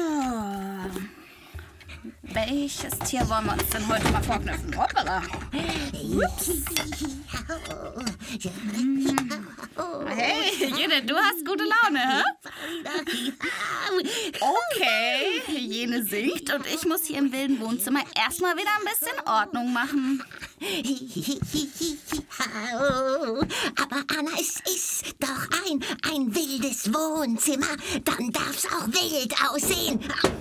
So. Welches Tier wollen wir uns denn heute mal vorknüpfen? Hoppala. Ups. Hey, Jene, du hast gute Laune, hä? Okay, Jene singt und ich muss hier im wilden Wohnzimmer erstmal wieder ein bisschen Ordnung machen. Aber Anna, es ist doch ein wildes Wohnzimmer. Dann darf's auch wild aussehen.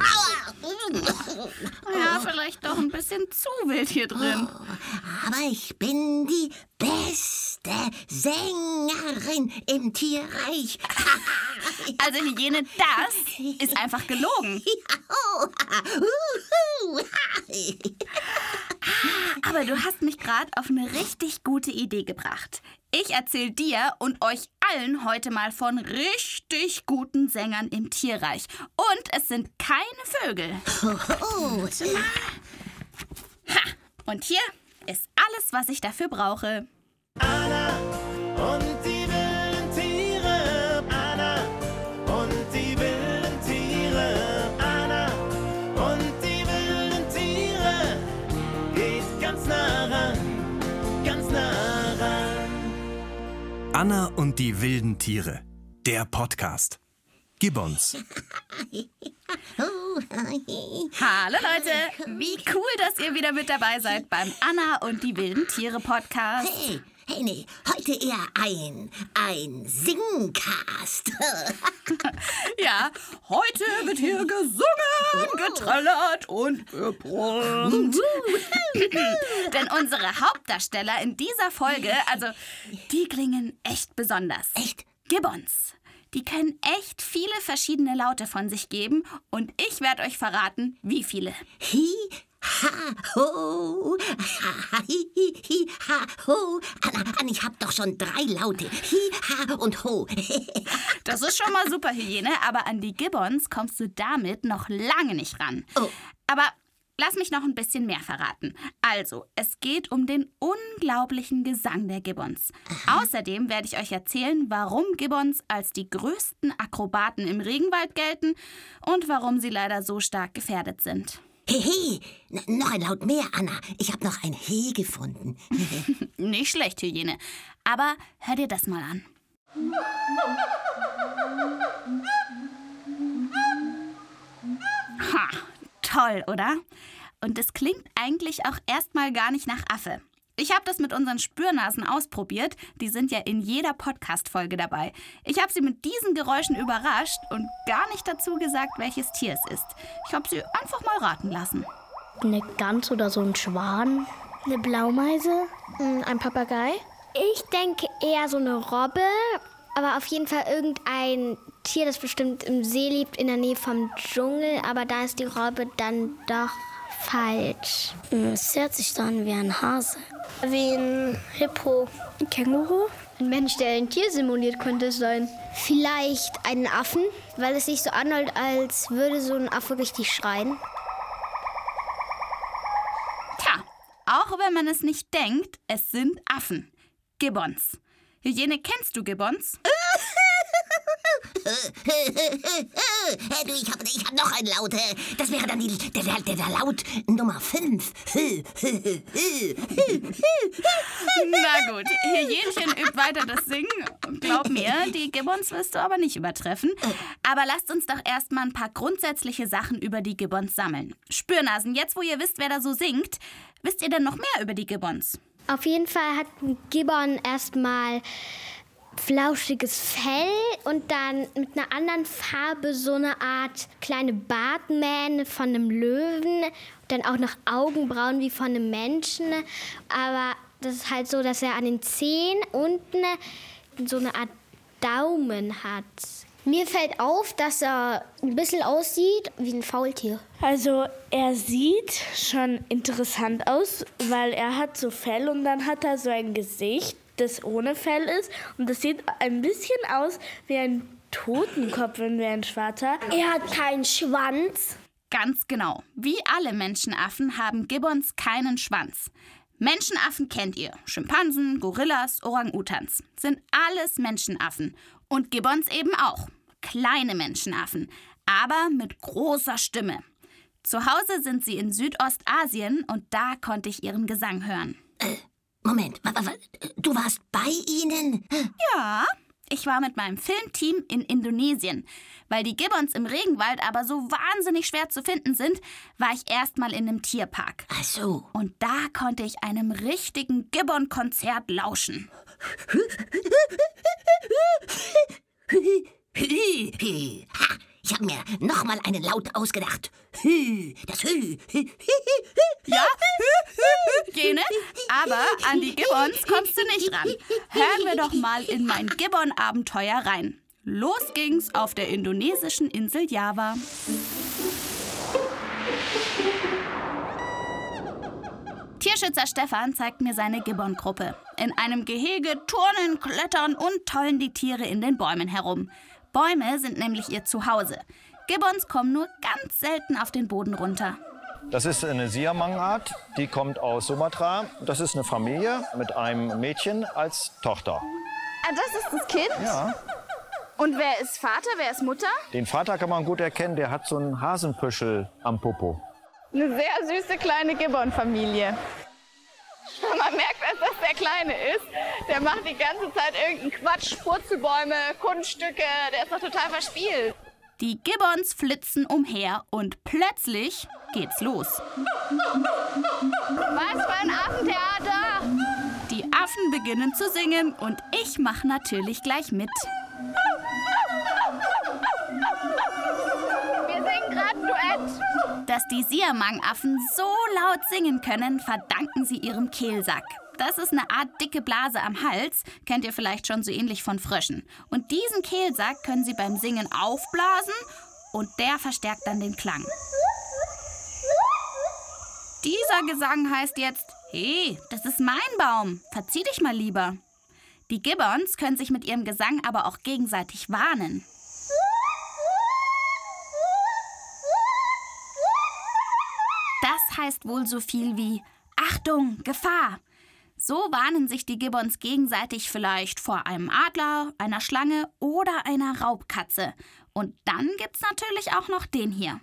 Ja, vielleicht doch ein bisschen zu wild hier drin. Aber ich bin die beste Sängerin im Tierreich. Also Hygiene, das ist einfach gelogen. Aber du hast mich gerade auf eine richtig gute Idee gebracht. Ich erzähle dir und euch allen heute mal von richtig guten Sängern im Tierreich. Und es sind keine Vögel. Ha! Und hier ist alles, was ich dafür brauche. Anna und die wilden Tiere. Anna und die wilden Tiere. Anna und die wilden Tiere. Geht ganz nah ran, ganz nah ran. Anna und die wilden Tiere. Der Podcast. Gibbons. Hallo Leute, wie cool, dass ihr wieder mit dabei seid beim Anna und die wilden Tiere Podcast. Hey, nee, heute eher ein Singcast. Ja, heute wird hier gesungen, getrellert und gebrummt. Denn unsere Hauptdarsteller in dieser Folge, also die klingen echt besonders. Echt? Gibbons. Die können echt viele verschiedene Laute von sich geben und ich werde euch verraten, wie viele. Hi, ha, ho, ha, hi, ha, ho. Anna, ich hab doch schon 3 Laute. Hi, ha und ho. Das ist schon mal super, Hygiene, aber an die Gibbons kommst du damit noch lange nicht ran. Oh. Aber lass mich noch ein bisschen mehr verraten. Also, es geht um den unglaublichen Gesang der Gibbons. Außerdem werde ich euch erzählen, warum Gibbons als die größten Akrobaten im Regenwald gelten und warum sie leider so stark gefährdet sind. Hey, noch ein Laut mehr, Anna. Ich hab noch ein He gefunden. Nicht schlecht, Hygiene. Aber hör dir das mal an. Ha, toll, oder? Und es klingt eigentlich auch erstmal gar nicht nach Affe. Ich habe das mit unseren Spürnasen ausprobiert. Die sind ja in jeder Podcast-Folge dabei. Ich habe sie mit diesen Geräuschen überrascht und gar nicht dazu gesagt, welches Tier es ist. Ich habe sie einfach mal raten lassen. Eine Gans oder so ein Schwan? Eine Blaumeise? Ein Papagei? Ich denke eher so eine Robbe, aber auf jeden Fall irgendein Tier, das bestimmt im See lebt, in der Nähe vom Dschungel. Aber da ist die Robbe dann doch falsch. Es hört sich so an wie ein Hase. Wie ein Hippo. Ein Känguru? Ein Mensch, der ein Tier simuliert, könnte es sein. Vielleicht einen Affen, weil es sich so anhört, als würde so ein Affe richtig schreien. Tja, auch wenn man es nicht denkt, es sind Affen. Gibbons. Hygiene, kennst du Gibbons? Du, ich hab noch ein Laut. Das wäre dann der Laut Nummer 5. Na gut, Hygienchen übt weiter das Singen. Glaub mir, die Gibbons wirst du aber nicht übertreffen. Aber lasst uns doch erstmal ein paar grundsätzliche Sachen über die Gibbons sammeln. Spürnasen, jetzt wo ihr wisst, wer da so singt, wisst ihr denn noch mehr über die Gibbons? Auf jeden Fall hat ein Gibbon erstmal flauschiges Fell und dann mit einer anderen Farbe so eine Art kleine Bartmähne von einem Löwen. Dann auch noch Augenbrauen wie von einem Menschen. Aber das ist halt so, dass er an den Zehen unten so eine Art Daumen hat. Mir fällt auf, dass er ein bisschen aussieht wie ein Faultier. Also er sieht schon interessant aus, weil er hat so Fell und dann hat er so ein Gesicht, das ohne Fell ist. Und das sieht ein bisschen aus wie ein Totenkopf, wenn wir ein schwarzer. Er hat keinen Schwanz. Ganz genau. Wie alle Menschenaffen haben Gibbons keinen Schwanz. Menschenaffen kennt ihr. Schimpansen, Gorillas, Orang-Utans. Sind alles Menschenaffen. Und Gibbons eben auch. kleine Menschenaffen, aber mit großer Stimme. Zu Hause sind sie in Südostasien und da konnte ich ihren Gesang hören. Moment, du warst bei ihnen? Ja, ich war mit meinem Filmteam in Indonesien. Weil die Gibbons im Regenwald aber so wahnsinnig schwer zu finden sind, war ich erstmal in einem Tierpark. Ach so. Und da konnte ich einem richtigen Gibbon-Konzert lauschen. Ha, ich habe mir nochmal einen Laut ausgedacht. Das Hü. Ja, Jene, aber an die Gibbons kommst du nicht ran. Hören wir doch mal in mein Gibbon-Abenteuer rein. Los ging's auf der indonesischen Insel Java. Tierschützer Stefan zeigt mir seine Gibbon-Gruppe. In einem Gehege turnen, klettern und tollen die Tiere in den Bäumen herum. Bäume sind nämlich ihr Zuhause. Gibbons kommen nur ganz selten auf den Boden runter. Das ist eine Siamang-Art, die kommt aus Sumatra. Das ist eine Familie mit einem Mädchen als Tochter. Ah, das ist das Kind? Ja. Und wer ist Vater, wer ist Mutter? Den Vater kann man gut erkennen, der hat so einen Hasenpüschel am Popo. Eine sehr süße kleine Gibbon-Familie. Man merkt, dass das der Kleine ist. Der macht die ganze Zeit irgendeinen Quatsch, Purzelbäume, Kunststücke, der ist doch total verspielt. Die Gibbons flitzen umher und plötzlich geht's los. Was für ein Affentheater! Die Affen beginnen zu singen und ich mache natürlich gleich mit. Wir singen gerade Duett. Dass die Siamang-Affen so laut singen können, verdanken sie ihrem Kehlsack. Das ist eine Art dicke Blase am Hals, kennt ihr vielleicht schon so ähnlich von Fröschen. Und diesen Kehlsack können sie beim Singen aufblasen und der verstärkt dann den Klang. Dieser Gesang heißt jetzt, hey, das ist mein Baum, verzieh dich mal lieber. Die Gibbons können sich mit ihrem Gesang aber auch gegenseitig warnen. Das heißt wohl so viel wie Achtung, Gefahr. So warnen sich die Gibbons gegenseitig vielleicht vor einem Adler, einer Schlange oder einer Raubkatze. Und dann gibt's natürlich auch noch den hier.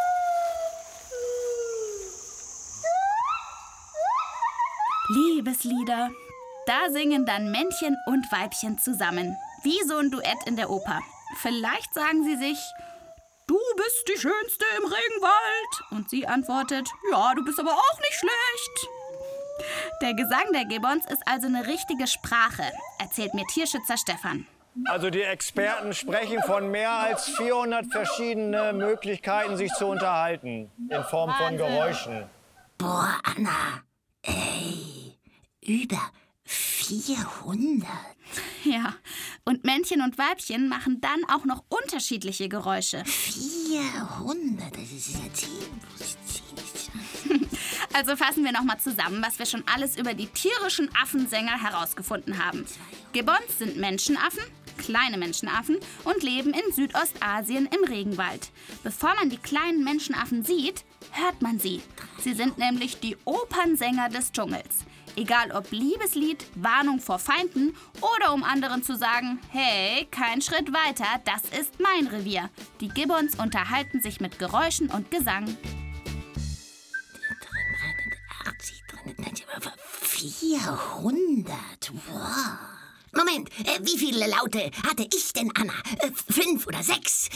Liebeslieder. Da singen dann Männchen und Weibchen zusammen. Wie so ein Duett in der Oper. Vielleicht sagen sie sich, du bist die Schönste im Regenwald. Und sie antwortet, ja, du bist aber auch nicht schlecht. Der Gesang der Gibbons ist also eine richtige Sprache, erzählt mir Tierschützer Stefan. Also die Experten sprechen von mehr als 400 verschiedene Möglichkeiten, sich zu unterhalten. In Form von Geräuschen. Boah, Anna. Ey, über 400. Ja, und Männchen und Weibchen machen dann auch noch unterschiedliche Geräusche. 400, das ist ja ziemlich. Also fassen wir nochmal zusammen, was wir schon alles über die tierischen Affensänger herausgefunden haben. Gibbons sind Menschenaffen, kleine Menschenaffen und leben in Südostasien im Regenwald. Bevor man die kleinen Menschenaffen sieht, hört man sie. Sie sind nämlich die Opernsänger des Dschungels. Egal ob Liebeslied, Warnung vor Feinden oder um anderen zu sagen, hey, kein Schritt weiter, das ist mein Revier. Die Gibbons unterhalten sich mit Geräuschen und Gesang. 400? Wow. Moment, wie viele Laute hatte ich denn, Anna? 5 oder 6?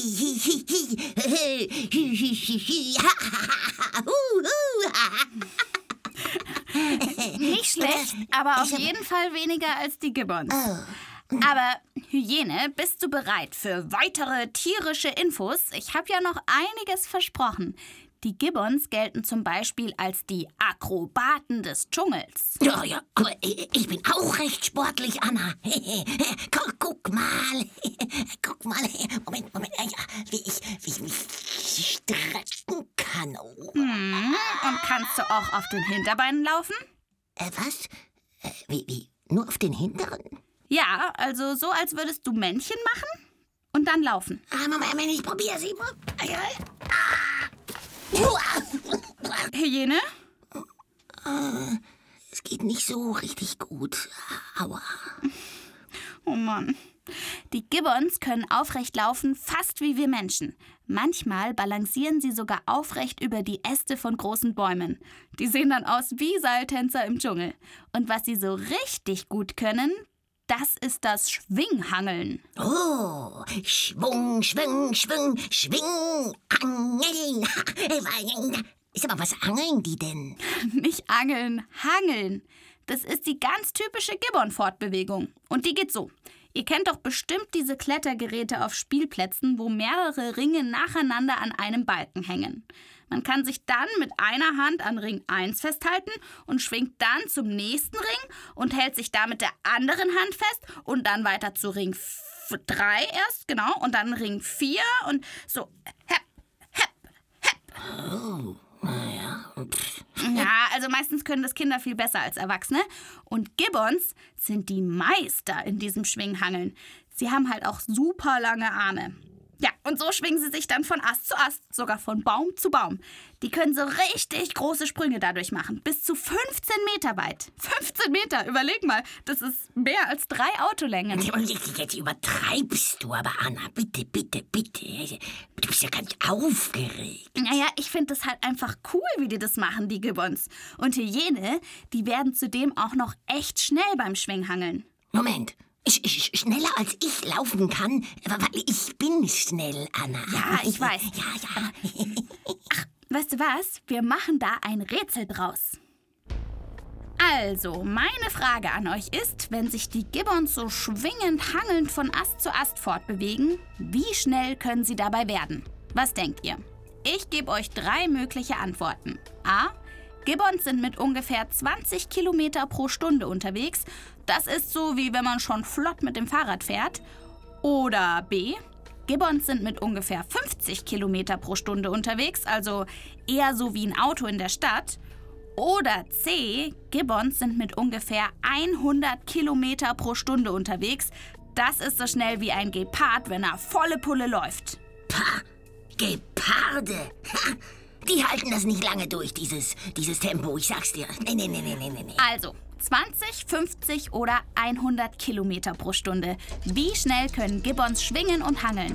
Nicht schlecht, aber auf jeden Fall weniger als die Gibbons. Aber Hyäne, bist du bereit für weitere tierische Infos? Ich habe ja noch einiges versprochen. Die Gibbons gelten zum Beispiel als die Akrobaten des Dschungels. Ja, aber ich bin auch recht sportlich, Anna. Guck mal. Moment. Wie ich mich strecken kann. Und kannst du auch auf den Hinterbeinen laufen? Was? Wie? Nur auf den hinteren? Ja, also so, als würdest du Männchen machen und dann laufen. Moment, ich probiere sie. Hyäne? Es geht nicht so richtig gut. Aua. Oh Mann. Die Gibbons können aufrecht laufen, fast wie wir Menschen. Manchmal balancieren sie sogar aufrecht über die Äste von großen Bäumen. Die sehen dann aus wie Seiltänzer im Dschungel. Und was sie so richtig gut können, das ist das Schwinghangeln. Oh, Schwung, Schwung, Schwung, Schwing, Angeln. Ist aber, was angeln die denn? Nicht angeln, hangeln. Das ist die ganz typische Gibbon-Fortbewegung. Und die geht so. Ihr kennt doch bestimmt diese Klettergeräte auf Spielplätzen, wo mehrere Ringe nacheinander an einem Balken hängen. Man kann sich dann mit einer Hand an Ring 1 festhalten und schwingt dann zum nächsten Ring und hält sich da mit der anderen Hand fest und dann weiter zu Ring 3 erst, genau, und dann Ring 4 und so. Hepp, hepp, hepp. Oh, naja. Ja, also meistens können das Kinder viel besser als Erwachsene. Und Gibbons sind die Meister in diesem Schwinghangeln. Sie haben halt auch super lange Arme. Ja, und so schwingen sie sich dann von Ast zu Ast, sogar von Baum zu Baum. Die können so richtig große Sprünge dadurch machen, bis zu 15 Meter weit. 15 Meter, überleg mal, das ist mehr als 3 Autolängen. Jetzt übertreibst du aber, Anna. Bitte, bitte, bitte. Du bist ja ganz aufgeregt. Naja, ich finde das halt einfach cool, wie die das machen, die Gibbons. Und Hyäne, die werden zudem auch noch echt schnell beim Schwinghangeln. Moment. Schneller als ich laufen kann, weil ich bin schnell, Anna. Ja, ich weiß. Ja. Ach, weißt du was? Wir machen da ein Rätsel draus. Also, meine Frage an euch ist, wenn sich die Gibbons so schwingend hangelnd von Ast zu Ast fortbewegen, wie schnell können sie dabei werden? Was denkt ihr? Ich gebe euch 3 mögliche Antworten. A. Gibbons sind mit ungefähr 20 Kilometer pro Stunde unterwegs. Das ist so, wie wenn man schon flott mit dem Fahrrad fährt. Oder B. Gibbons sind mit ungefähr 50 Kilometer pro Stunde unterwegs, also eher so wie ein Auto in der Stadt. Oder C. Gibbons sind mit ungefähr 100 Kilometer pro Stunde unterwegs. Das ist so schnell wie ein Gepard, wenn er volle Pulle läuft. Pah, Geparde. Ha, die halten das nicht lange durch, dieses Tempo, ich sag's dir. Nee. Also, 20, 50 oder 100 Kilometer pro Stunde. Wie schnell können Gibbons schwingen und hangeln?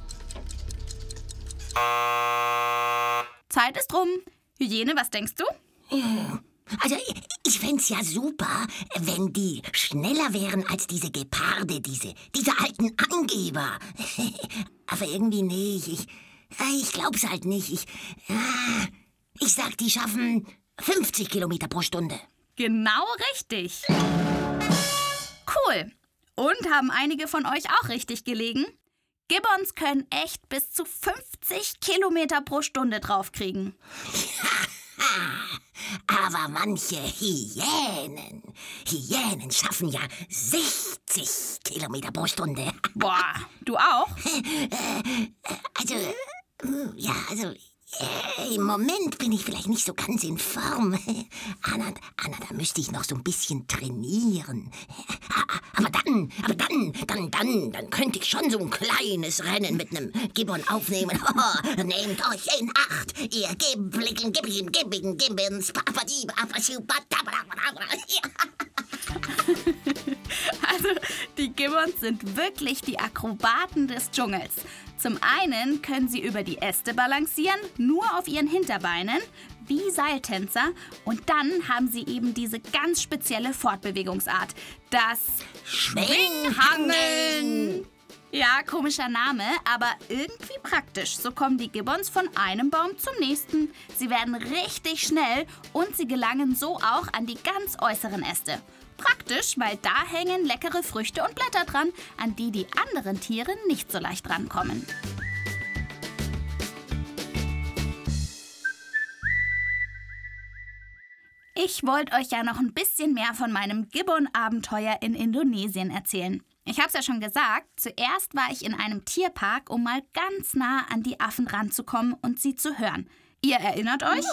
Zeit ist rum. Hyäne, was denkst du? Also, ich fänd's ja super, wenn die schneller wären als diese Geparde, diese alten Angeber. Aber irgendwie nicht. Ich glaub's halt nicht. Ich sag, die schaffen 50 Kilometer pro Stunde. Genau richtig. Cool. Und haben einige von euch auch richtig gelegen? Gibbons können echt bis zu 50 Kilometer pro Stunde draufkriegen. Aber manche Hyänen schaffen ja 60 Kilometer pro Stunde. Boah, du auch? Im Moment bin ich vielleicht nicht so ganz in Form. Anna, da müsste ich noch so ein bisschen trainieren. Aber dann könnte ich schon so ein kleines Rennen mit einem Gibbon aufnehmen. Oh, nehmt euch in Acht, ihr Gibbons. Also, die Gibbons sind wirklich die Akrobaten des Dschungels. Zum einen können sie über die Äste balancieren, nur auf ihren Hinterbeinen, wie Seiltänzer. Und dann haben sie eben diese ganz spezielle Fortbewegungsart, das Schwinghangeln. Ja, komischer Name, aber irgendwie praktisch. So kommen die Gibbons von einem Baum zum nächsten. Sie werden richtig schnell und sie gelangen so auch an die ganz äußeren Äste. Praktisch, weil da hängen leckere Früchte und Blätter dran, an die die anderen Tiere nicht so leicht rankommen. Ich wollte euch ja noch ein bisschen mehr von meinem Gibbon-Abenteuer in Indonesien erzählen. Ich habe es ja schon gesagt, zuerst war ich in einem Tierpark, um mal ganz nah an die Affen ranzukommen und sie zu hören. Ihr erinnert euch?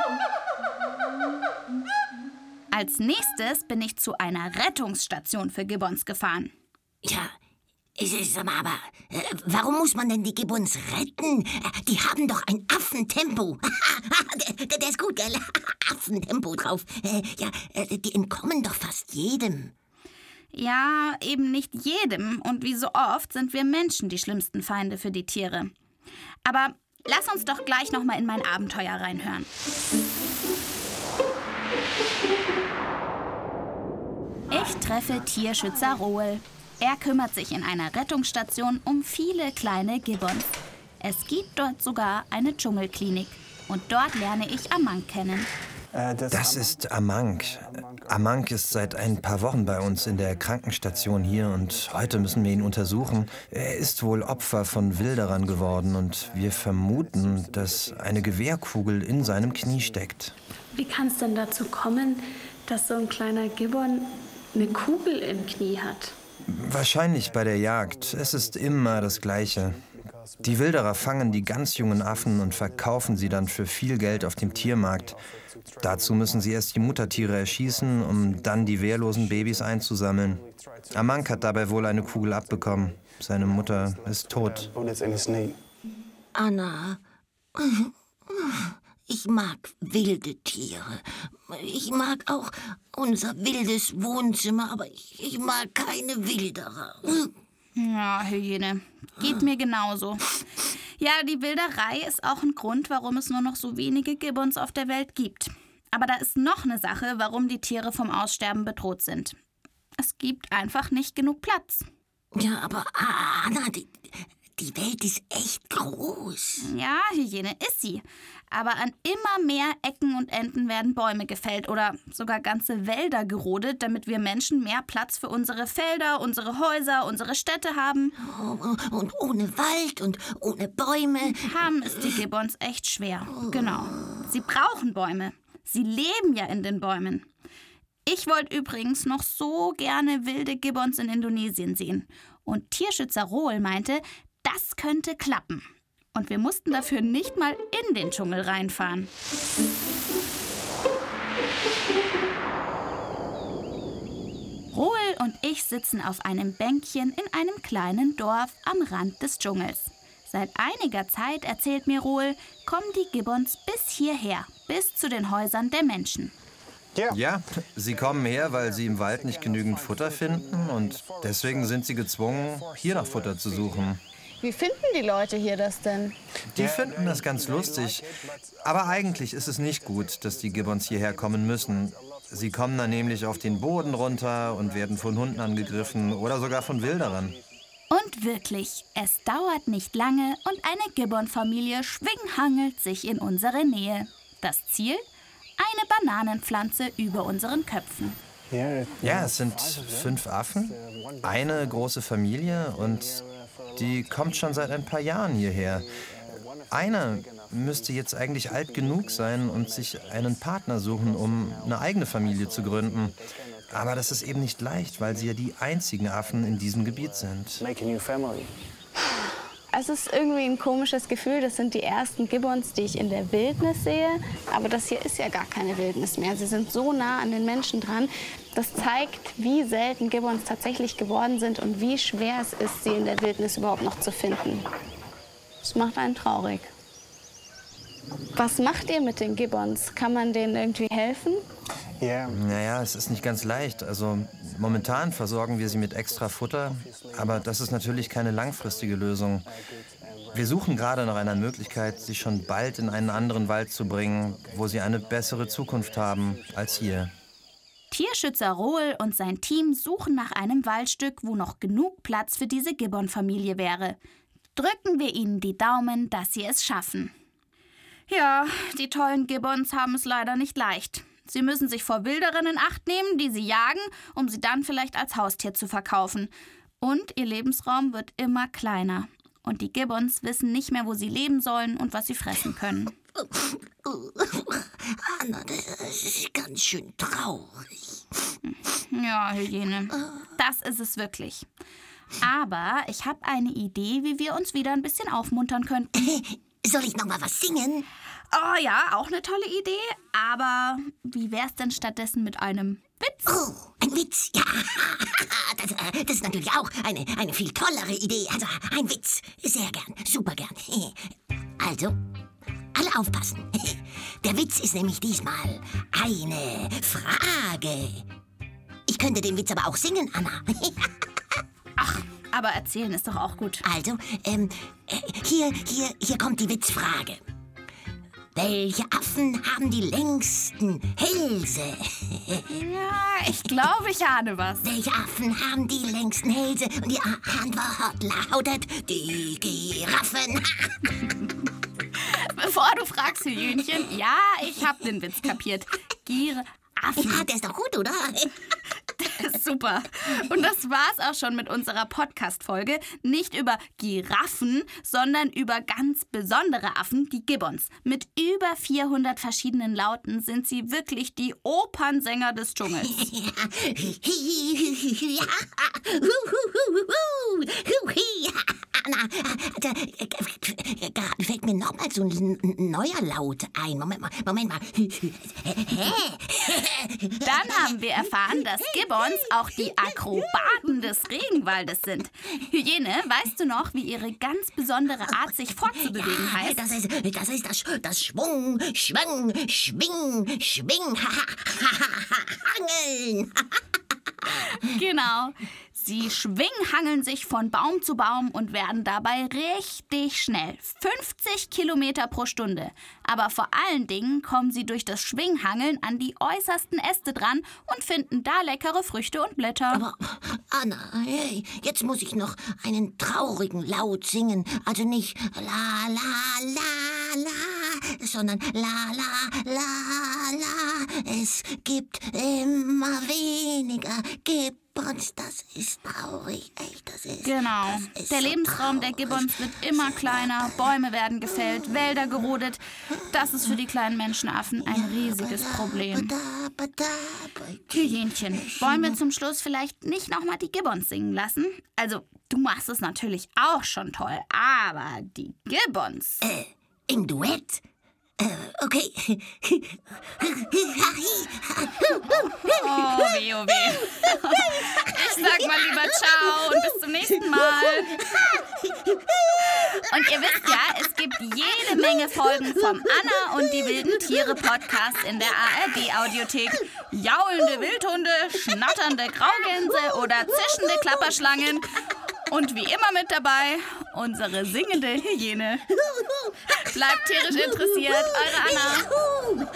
Als nächstes bin ich zu einer Rettungsstation für Gibbons gefahren. Ja, aber warum muss man denn die Gibbons retten? Die haben doch ein Affentempo. Der ist gut, gell? Affentempo drauf. Die entkommen doch fast jedem. Ja, eben nicht jedem. Und wie so oft sind wir Menschen die schlimmsten Feinde für die Tiere. Aber lass uns doch gleich noch mal in mein Abenteuer reinhören. Ich treffe Tierschützer Roel. Er kümmert sich in einer Rettungsstation um viele kleine Gibbons. Es gibt dort sogar eine Dschungelklinik. Und dort lerne ich Amank kennen. Das ist Amank. Amank ist seit ein paar Wochen bei uns in der Krankenstation hier und heute müssen wir ihn untersuchen. Er ist wohl Opfer von Wilderern geworden und wir vermuten, dass eine Gewehrkugel in seinem Knie steckt. Wie kann es denn dazu kommen, dass so ein kleiner Gibbon eine Kugel im Knie hat? Wahrscheinlich bei der Jagd. Es ist immer das Gleiche. Die Wilderer fangen die ganz jungen Affen und verkaufen sie dann für viel Geld auf dem Tiermarkt. Dazu müssen sie erst die Muttertiere erschießen, um dann die wehrlosen Babys einzusammeln. Amank hat dabei wohl eine Kugel abbekommen. Seine Mutter ist tot. Anna, ich mag wilde Tiere. Ich mag auch unser wildes Wohnzimmer, aber ich mag keine Wilderer. Ja, Hyäne. Geht mir genauso. Ja, die Wilderei ist auch ein Grund, warum es nur noch so wenige Gibbons auf der Welt gibt. Aber da ist noch eine Sache, warum die Tiere vom Aussterben bedroht sind. Es gibt einfach nicht genug Platz. Ja, aber Anna, die Welt ist echt groß. Ja, Hyäne ist sie. Aber an immer mehr Ecken und Enden werden Bäume gefällt oder sogar ganze Wälder gerodet, damit wir Menschen mehr Platz für unsere Felder, unsere Häuser, unsere Städte haben. Und ohne Wald und ohne Bäume. Haben es die Gibbons echt schwer. Genau. Sie brauchen Bäume. Sie leben ja in den Bäumen. Ich wollte übrigens noch so gerne wilde Gibbons in Indonesien sehen. Und Tierschützer Roel meinte, das könnte klappen. Und wir mussten dafür nicht mal in den Dschungel reinfahren. Roel und ich sitzen auf einem Bänkchen in einem kleinen Dorf am Rand des Dschungels. Seit einiger Zeit, erzählt mir Roel, kommen die Gibbons bis hierher, bis zu den Häusern der Menschen. Ja, sie kommen her, weil sie im Wald nicht genügend Futter finden und deswegen sind sie gezwungen, hier nach Futter zu suchen. Wie finden die Leute hier das denn? Die finden das ganz lustig. Aber eigentlich ist es nicht gut, dass die Gibbons hierher kommen müssen. Sie kommen dann nämlich auf den Boden runter und werden von Hunden angegriffen oder sogar von Wilderern. Und wirklich, es dauert nicht lange und eine Gibbon-Familie schwinghangelt sich in unsere Nähe. Das Ziel? Eine Bananenpflanze über unseren Köpfen. Ja, es sind 5 Affen, eine große Familie und die kommt schon seit ein paar Jahren hierher. Einer müsste jetzt eigentlich alt genug sein und sich einen Partner suchen, um eine eigene Familie zu gründen. Aber das ist eben nicht leicht, weil sie ja die einzigen Affen in diesem Gebiet sind. Es ist irgendwie ein komisches Gefühl. Das sind die ersten Gibbons, die ich in der Wildnis sehe. Aber das hier ist ja gar keine Wildnis mehr. Sie sind so nah an den Menschen dran. Das zeigt, wie selten Gibbons tatsächlich geworden sind und wie schwer es ist, sie in der Wildnis überhaupt noch zu finden. Das macht einen traurig. Was macht ihr mit den Gibbons? Kann man denen irgendwie helfen? Naja, es ist nicht ganz leicht. Also momentan versorgen wir sie mit extra Futter, aber das ist natürlich keine langfristige Lösung. Wir suchen gerade nach einer Möglichkeit, sie schon bald in einen anderen Wald zu bringen, wo sie eine bessere Zukunft haben als hier. Tierschützer Roel und sein Team suchen nach einem Waldstück, wo noch genug Platz für diese Gibbon-Familie wäre. Drücken wir ihnen die Daumen, dass sie es schaffen. Ja, die tollen Gibbons haben es leider nicht leicht. Sie müssen sich vor Wilderern in Acht nehmen, die sie jagen, um sie dann vielleicht als Haustier zu verkaufen. Und ihr Lebensraum wird immer kleiner. Und die Gibbons wissen nicht mehr, wo sie leben sollen und was sie fressen können. Anna, das ist ganz schön traurig. Ja, Hyäne, das ist es wirklich. Aber ich habe eine Idee, wie wir uns wieder ein bisschen aufmuntern könnten. Soll ich noch mal was singen? Oh ja, auch eine tolle Idee. Aber wie wär's denn stattdessen mit einem Witz? Oh, ein Witz, ja. Das ist natürlich auch eine viel tollere Idee. Also ein Witz, sehr gern, super gern. Also, alle aufpassen. Der Witz ist nämlich diesmal eine Frage. Ich könnte den Witz aber auch singen, Anna. Ach, aber erzählen ist doch auch gut. Also, hier kommt die Witzfrage. Welche Affen haben die längsten Hälse? Ja, ich glaube, ich ahne was. Welche Affen haben die längsten Hälse? Und die Antwort lautet die Giraffen. Bevor du fragst, Hühnchen, ja, ich hab den Witz kapiert. Giraffen. Ja, der ist doch gut, oder? Super. Und das war's auch schon mit unserer Podcast-Folge. Nicht über Giraffen, sondern über ganz besondere Affen, die Gibbons. Mit über 400 verschiedenen Lauten sind sie wirklich die Opernsänger des Dschungels. Anna, gerade fällt mir noch mal so ein neuer Laut ein. Moment mal. Dann haben wir erfahren, dass Gibbons auch die Akrobaten des Regenwaldes sind. Hyäne, weißt du noch, wie ihre ganz besondere Art, sich fortzubewegen heißt? Das ist das Schwung, Schwing, Hangeln. Genau. Sie schwinghangeln sich von Baum zu Baum und werden dabei richtig schnell. 50 Kilometer pro Stunde. Aber vor allen Dingen kommen sie durch das Schwinghangeln an die äußersten Äste dran und finden da leckere Früchte und Blätter. Aber Anna, hey, jetzt muss ich noch einen traurigen Laut singen. Also nicht la la la la, sondern la la la la. Es gibt immer weniger Gibbons, das ist traurig, echt, das ist. Genau. Der Lebensraum der Gibbons wird immer kleiner, Bäume werden gefällt, Wälder gerodet. Das ist für die kleinen Menschenaffen ein riesiges Problem. Hyänchen, wollen wir zum Schluss vielleicht nicht nochmal die Gibbons singen lassen? Also, du machst es natürlich auch schon toll, aber die Gibbons... Im Duett? Okay. Oh weh, oh weh. Ich sag mal lieber ciao und bis zum nächsten Mal. Und ihr wisst ja, es gibt jede Menge Folgen vom Anna und die wilden Tiere Podcast in der ARD-Audiothek. Jaulende Wildhunde, schnatternde Graugänse oder zischende Klapperschlangen. Und wie immer mit dabei, unsere singende Hyäne. Bleibt tierisch interessiert, eure Anna.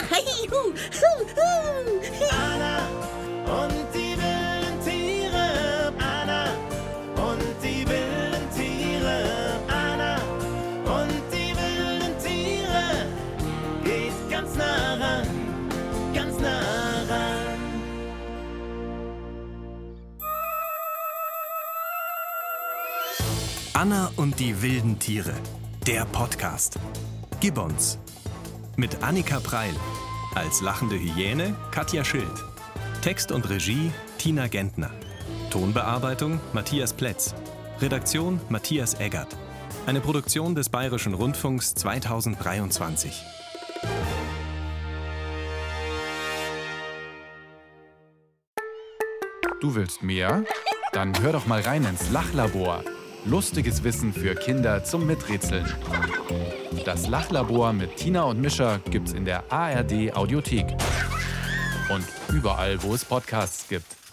Anna und die wilden Tiere. Anna und die wilden Tiere. Anna und die wilden Tiere. Geht ganz nah ran, ganz nah ran. Anna und die wilden Tiere. Der Podcast. Gibbons. Mit Annika Preil. Als lachende Hyäne Katja Schild. Text und Regie Tina Gentner. Tonbearbeitung Matthias Plätz. Redaktion Matthias Eggert. Eine Produktion des Bayerischen Rundfunks 2023. Du willst mehr? Dann hör doch mal rein ins Lachlabor. Lustiges Wissen für Kinder zum Miträtseln. Das Lachlabor mit Tina und Mischa gibt's in der ARD Audiothek. Und überall, wo es Podcasts gibt.